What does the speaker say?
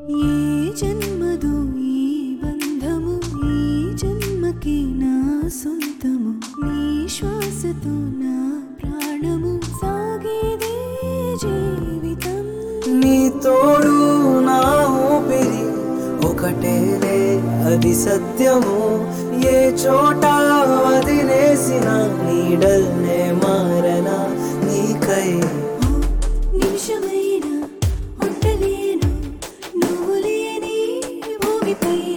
ఏ జన్మదో ఈ బంధము, ఈ జన్మకి నా సొంతము, నీ శ్వాసతో నా ప్రాణము సాగేదే జీవితం. నీ తోడు నా ఊపిరి ఒకటేలే అది సత్యము. ఏ చోట వదిలేసిన నీడల్నే మారనా నీకై. నిమిషమైనా ఉండలేను నువ్వు లేని భూమిపై.